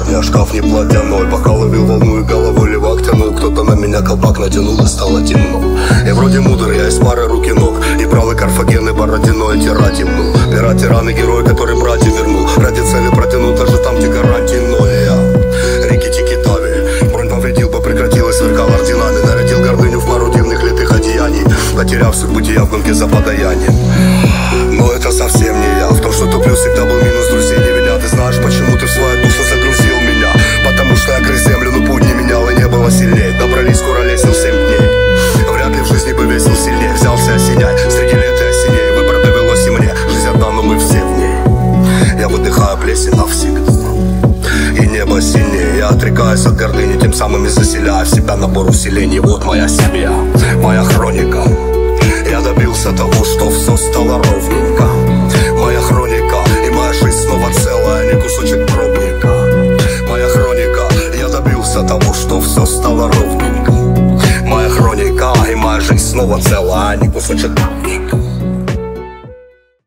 парня, шкаф не платяной. Пока ловил волну и головой левак тянул, кто-то на меня колпак натянул и стало темно. И вроде мудр, я из пары руки ног, и брал и Карфаген, и Бородино, и тира темнул. Пират, тиран и герой, который братьев вернул. Ради цели протянул, даже там, где гарантии ноль. Я Рикки-тики-тави, бронь повредил бы, прекратилась, сверкал орденами. Нарядил гордыню в пару дивных литых одеяний, потеряв суть бытия в гонке за подаянием. Но это совсем не я. В том, что туплю, всегда был минус, друзей не винят. Ты знаешь, почему ты в свою душу загрузил меня? Потому что я грыз землю, но путь не менял и не было сильней. Добрались, куролесил 7 дней. Вряд ли в жизни бы весил сильнее. Взялся осенять среди лет и осеней. Выбор довелось и мне. Жизнь одна, но мы все в ней. Я выдыхаю плесень навсегда, и небо синее. Я отрекаюсь от гордыни, тем самым и заселяю в себя набор усилений. Вот моя семья, моя хроника. Я добился того, что все стало ровненько. Моя хроника и моя жизнь снова целая, не кусочек пробника. Моя хроника, я добился того, что все стало ровненько. Моя хроника и моя жизнь снова целая, не кусочек пробника.